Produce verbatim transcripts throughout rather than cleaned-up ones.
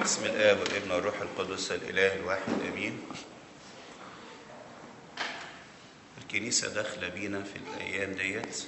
باسم الآب والابن والروح القدس الإله الواحد آمين. الكنيسة داخلة بينا في الأيام ديت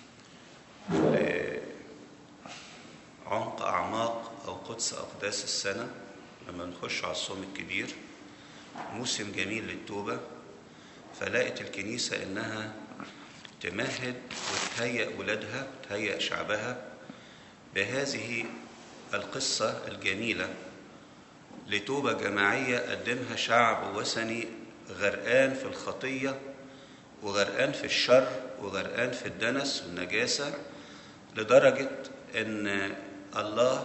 عمق أعماق أو قدس أقداس السنة لما نخش على الصوم الكبير، موسم جميل للتوبة. فلاقت الكنيسة إنها تمهد وتهيئ ولادها تهيئ شعبها بهذه القصة الجميلة لتوبة جماعية قدمها شعب وثني غرقان في الخطية وغرقان في الشر وغرقان في الدنس والنجاسة، لدرجة أن الله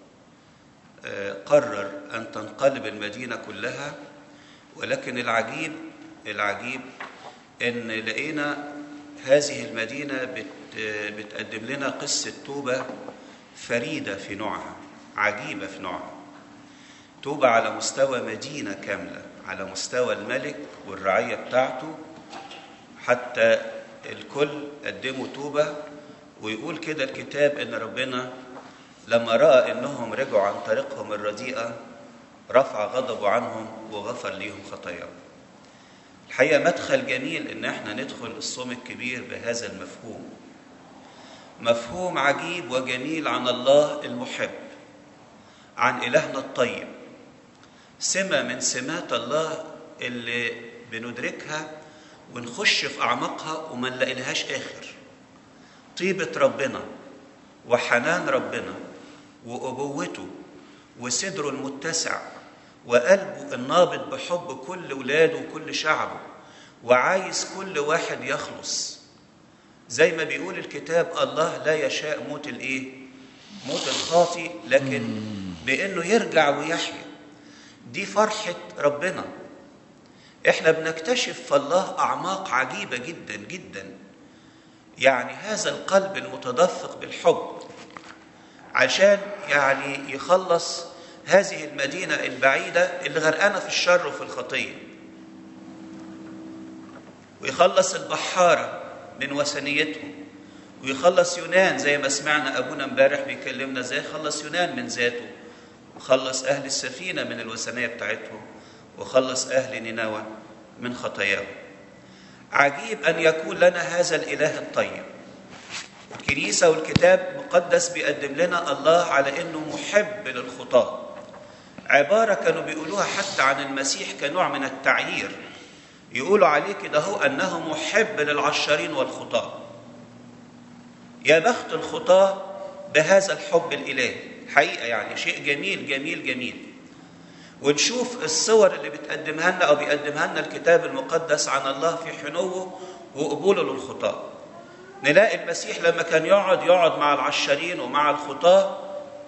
قرر أن تنقلب المدينة كلها. ولكن العجيب العجيب أن لقينا هذه المدينة بتقدم لنا قصة توبة فريدة في نوعها، عجيبة في نوعها، توبة على مستوى مدينة كاملة، على مستوى الملك والرعية بتاعته، حتى الكل قدموا توبة. ويقول كده الكتاب إن ربنا لما رأى إنهم رجعوا عن طريقهم الرديئة رفع غضبه عنهم وغفر ليهم خطاياهم. الحقيقة مدخل جميل إن احنا ندخل الصوم الكبير بهذا المفهوم، مفهوم عجيب وجميل عن الله المحب، عن إلهنا الطيب، سمة من سمات الله اللي بندركها ونخش في أعماقها وما نلاقي لهاش آخر. طيبة ربنا وحنان ربنا وأبوته وصدره المتسع وقلبه النابض بحب كل ولاده وكل شعبه، وعايز كل واحد يخلص. زي ما بيقول الكتاب الله لا يشاء موت الايه؟ موت الخاطي، لكن بانه يرجع ويحيا. دي فرحة ربنا. احنا بنكتشف في الله اعماق عجيبة جدا جدا، يعني هذا القلب المتدفق بالحب عشان يعني يخلص هذه المدينة البعيدة اللي غرقانة في الشر وفي الخطية، ويخلص البحارة من وثنيتهم، ويخلص يونان زي ما سمعنا أبونا امبارح بيكلمنا ازاي خلص يونان من ذاته، وخلص أهل السفينة من الوثنية بتاعتهم، وخلص أهل نينوى من خطاياهم. عجيب أن يكون لنا هذا الإله الطيب. الكنيسة والكتاب المقدس بيقدم لنا الله على أنه محب للخطاة. عبارة كانوا بيقولوها حتى عن المسيح كنوع من التعيير، يقولوا عليه كده هو أنه محب للعشارين والخطاة. يا بخت الخطاة بهذا الحب الإلهي، حقيقة يعني شيء جميل جميل جميل. ونشوف الصور اللي بتقدمها لنا أو بيقدمها لنا الكتاب المقدس عن الله في حنوه وقبوله للخطاة. نلاقي المسيح لما كان يقعد يقعد مع العشارين ومع الخطاة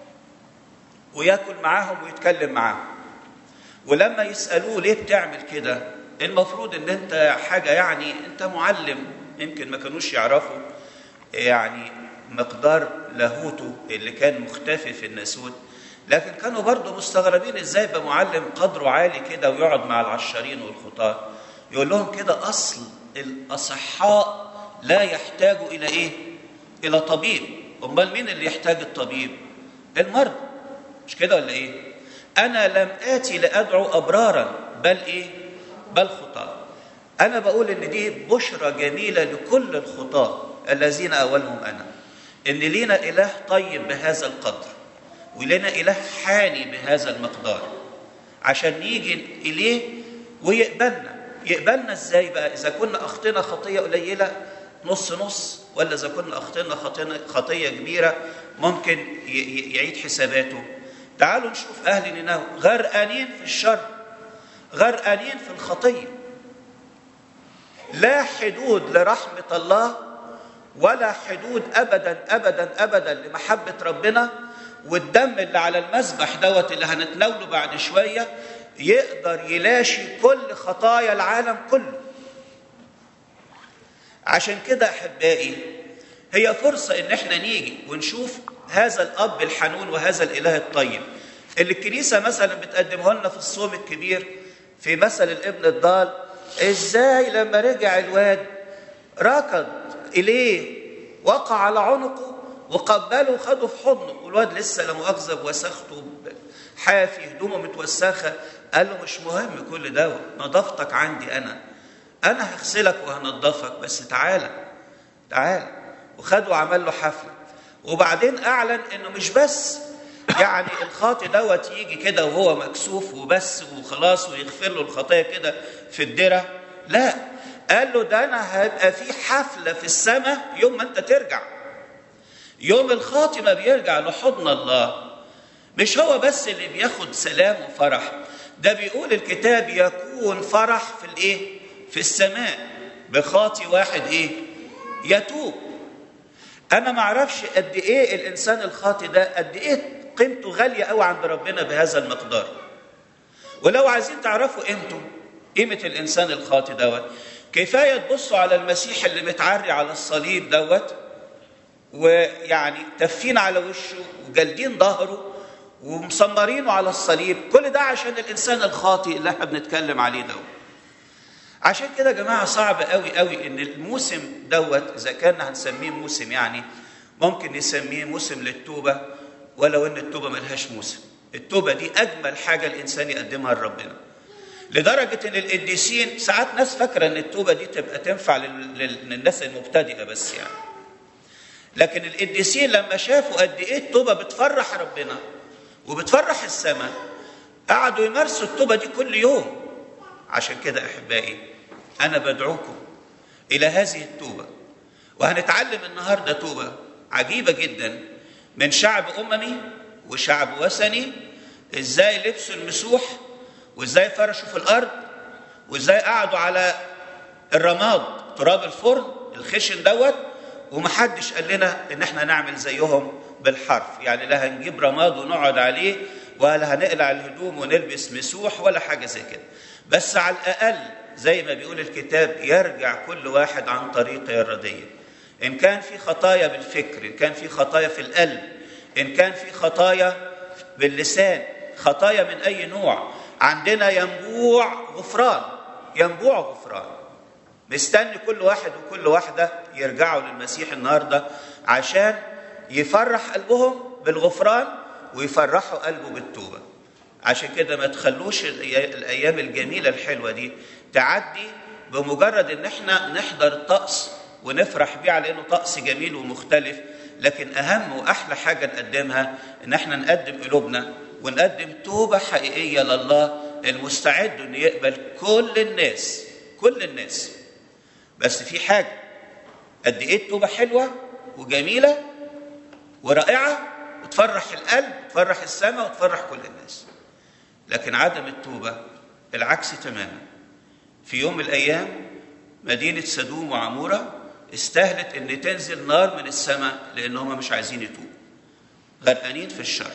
ويأكل معاهم ويتكلم معاهم. ولما يسألوه ليه بتعمل كده؟ المفروض ان انت حاجة يعني انت معلم، يمكن ما كانوش يعرفوا يعني مقدار لاهوته اللي كان مختفي في الناسوت، لكن كانوا برضو مستغربين ازاي يبقى معلم قدره عالي كده ويقعد مع العشارين والخطاة. يقول لهم كده اصل الاصحاء لا يحتاجوا الى ايه؟ الى طبيب. امال مين اللي يحتاج الطبيب؟ المرضى، مش كده ولا ايه؟ انا لم اتي لادعو ابرارا بل ايه؟ بل خطاة. انا بقول ان دي بشرى جميله لكل الخطاة الذين اولهم انا، ان لينا اله طيب بهذا القدر، ولنا اله حاني بهذا المقدار، عشان نيجي اليه ويقبلنا. يقبلنا ازاي بقى؟ اذا كنا اخطينا خطيه قليله نص نص، ولا اذا كنا اخطينا خطيه كبيره ممكن يعيد حساباته. تعالوا نشوف اهل نينوى غرقانين في الشر، غرقانين في الخطيه، لا حدود لرحمه الله ولا حدود ابدا ابدا ابدا لمحبه ربنا. والدم اللي على المذبح دوت اللي هنتناوله بعد شويه يقدر يلاشي كل خطايا العالم كله. عشان كده احبائي هي فرصه ان احنا نيجي ونشوف هذا الاب الحنون وهذا الاله الطيب اللي الكنيسه مثلا بتقدمه لنا في الصوم الكبير في مثل الابن الضال. ازاي لما رجع الواد ركض اليه وقع على عنقه وقبله وخده في حضنه، والواد لسه لا مؤاخذه بوسخته حافي، هدومه متوسخه. قال له مش مهم كل ده، نظافتك عندي انا انا هغسلك وهنضفك، بس تعالى تعالى. وخده وعمل له حفله. وبعدين اعلن انه مش بس يعني الخاطئ دوت يجي كده وهو مكسوف وبس وخلاص ويغفر له الخطايا كده في الدرة، لا، قال له ده انا هيبقى في حفله في السماء يوم ما انت ترجع. يوم الخاطئ ما بيرجع لحضن الله، مش هو بس اللي بياخد سلام وفرح، ده بيقول الكتاب يكون فرح في الايه؟ في السماء بخاطئ واحد ايه؟ يتوب. انا ما اعرفش قد ايه الانسان الخاطئ ده قد ايه قيمته غاليه قوي عند ربنا بهذا المقدار. ولو عايزين تعرفوا قيمته، قيمه الانسان الخاطئ دوت، كفايه تبصوا على المسيح اللي متعري على الصليب دوت، ويعني تفين على وشه وجلدين ظهره ومسمرينه على الصليب، كل ده عشان الانسان الخاطئ اللي احنا بنتكلم عليه دوت. عشان كده يا جماعه صعب قوي قوي ان الموسم دوت، اذا كان هنسميه موسم، يعني ممكن نسميه موسم للتوبه، ولو ان التوبه ملهاش موسم. التوبه دي اجمل حاجه الانسان يقدمها لربنا، لدرجه ان القديسين ساعات ناس فاكره ان التوبه دي تبقى تنفع للناس المبتدئه بس يعني، لكن القديسين لما شافوا قد ايه التوبه بتفرح ربنا وبتفرح السماء، قعدوا يمارسوا التوبه دي كل يوم. عشان كده احبائي انا بدعوكم الى هذه التوبه، وهنتعلم النهارده توبه عجيبه جدا من شعب اممي وشعب وثني، ازاي لبسوا المسوح وازاي فرشوا في الارض وازاي قعدوا على الرماد تراب الفرن الخشن دوت، ومحدش قال لنا ان احنا نعمل زيهم بالحرف، يعني لا هنجيب رماد ونقعد عليه ولا هنقلع الهدوم ونلبس مسوح ولا حاجه زي كده، بس على الاقل زي ما بيقول الكتاب يرجع كل واحد عن طريقه الرديه. ان كان في خطايا بالفكر، ان كان في خطايا في القلب، ان كان في خطايا باللسان، خطايا من اي نوع، عندنا ينبوع غفران، ينبوع غفران. مستني كل واحد وكل واحده يرجعوا للمسيح النهارده عشان يفرح قلبهم بالغفران ويفرحوا قلبه بالتوبه. عشان كده ما تخلوش الايام الجميله الحلوه دي تعدي بمجرد ان احنا نحضر الطقس ونفرح بيه على انه طقس جميل ومختلف، لكن اهم واحلى حاجه نقدمها ان احنا نقدم قلوبنا ونقدم توبه حقيقيه لله المستعد انه يقبل كل الناس، كل الناس. بس في حاجه، قد ايه التوبه حلوه وجميله ورائعه وتفرح القلب وتفرح السماء وتفرح كل الناس، لكن عدم التوبه العكس تماما. في يوم من الايام مدينه سدوم وعموره استاهلت ان تنزل نار من السماء لان هم مش عايزين يتوبوا، غرقانين في الشر.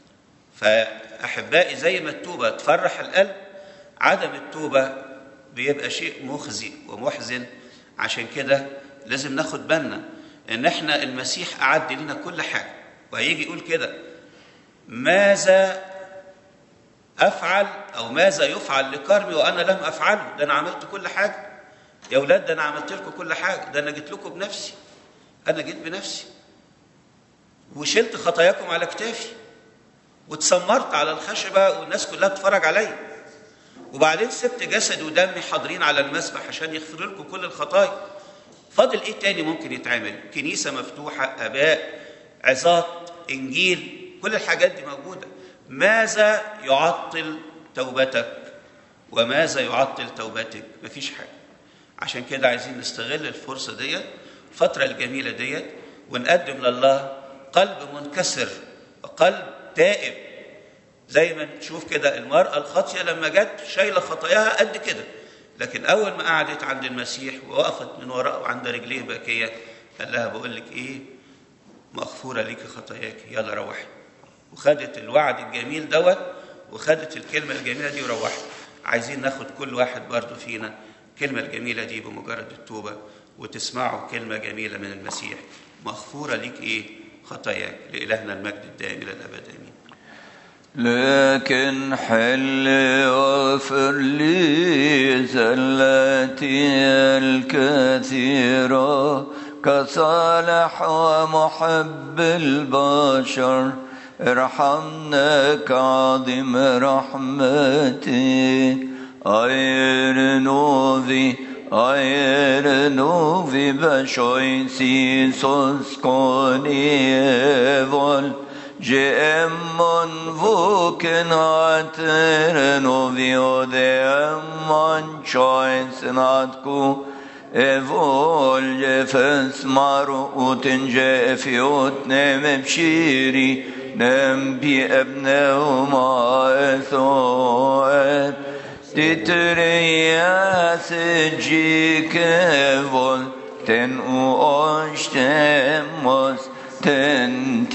فاحبائي زي ما التوبه تفرح القلب، عدم التوبه بيبقى شيء مخزي ومحزن. عشان كده لازم ناخد بالنا ان احنا المسيح اعد لنا كل حاجه، وهيجي يقول كده ماذا افعل او ماذا يفعل لكرمي وانا لم افعله؟ ده انا عملت كل حاجه يا اولاد، ده انا عملت لكم كل حاجه، ده انا جيت لكم بنفسي، انا جيت بنفسي وشلت خطاياكم على كتافي واتسمرت على الخشبه والناس كلها بتتفرج عليا، وبعدين سبت جسدي ودمي حاضرين على المسبح عشان يغفر لكم كل الخطايا. فاضل ايه تاني ممكن يتعمل؟ كنيسه مفتوحه، اباء، عظات، انجيل، كل الحاجات دي موجوده. ماذا يعطل توبتك وماذا يعطل توبتك؟ مفيش حاجه. عشان كده عايزين نستغل الفرصه ديت، الفتره الجميله ديت، ونقدم لله قلب منكسر وقلب تائب. زي ما نشوف كده المرأة الخاطية لما جت شايلة خطاياها قد كده، لكن أول ما قعدت عند المسيح ووقفت من وراءه عند رجليه باكية، قال لها بقول لك إيه؟ مغفورة ليكي خطاياك، يلا روحي. وخدت الوعد الجميل دوت وخدت الكلمة الجميلة دي وروحت. عايزين ناخد كل واحد برضو فينا الكلمة الجميلة دي بمجرد التوبة، وتسمعوا كلمة جميلة من المسيح، مغفورة ليك إيه؟ خطاياك. لإلهنا المجد الدائم إلى الأبد آمين. لكن حل واغفر لي زلاتي الكثيرة كصالح ومحب البشر، ارحمنا كعظيم رحمتك. Ayer novi, ayer novi beshoisi sos konievol, Gemon vuken ater novi odeemon chois natku, evol jefes maru utin jefiot nem bshiri, nem bi ebneuma ethoet, Titriyas jikevol ten uoshtemos ten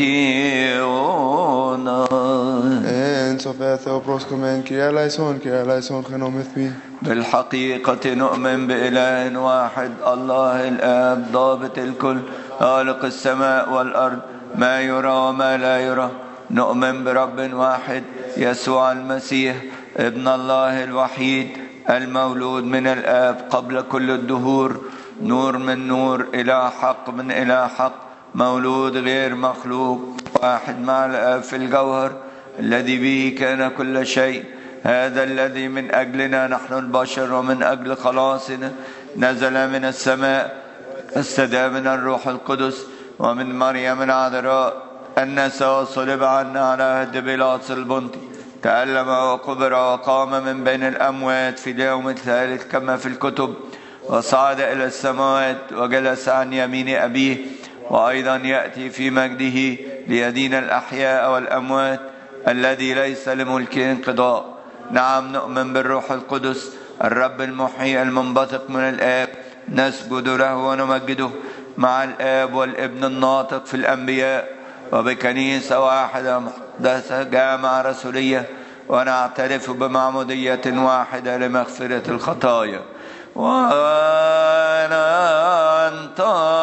tiona. En Sofia Theoproskomen, Kyrie eleison, Kyrie eleison, Genomethmi. بالحقيقة نؤمن بإله واحد الله الآب ضابط الكل خالق السماء والأرض ما يرى وما لا يرى. نؤمن برب واحد يسوع المسيح ابن الله الوحيد المولود من الآب قبل كل الدهور، نور من نور، إله حق من إله حق، مولود غير مخلوق، واحد مع الآب في الجوهر، الذي به كان كل شيء. هذا الذي من أجلنا نحن البشر ومن أجل خلاصنا نزل من السماء، استدى من الروح القدس ومن مريم العذراء، أنس وصلب عنا على يد بيلاطس البنطي، تألم وقبر وقام من بين الأموات في اليوم الثالث كما في الكتب، وصعد إلى السماوات وجلس عن يمين أبيه، وأيضا يأتي في مجده ليدين الأحياء والأموات، الذي ليس لملكه انقضاء. نعم نؤمن بالروح القدس الرب المحيي المنبثق من الآب، نسجد له ونمجده مع الآب والابن الناطق في الأنبياء، وبكنيسة واحدة محدثة جامعة رسولية، ونعترف بمعمودية واحدة لمغفرة الخطايا، وننتظر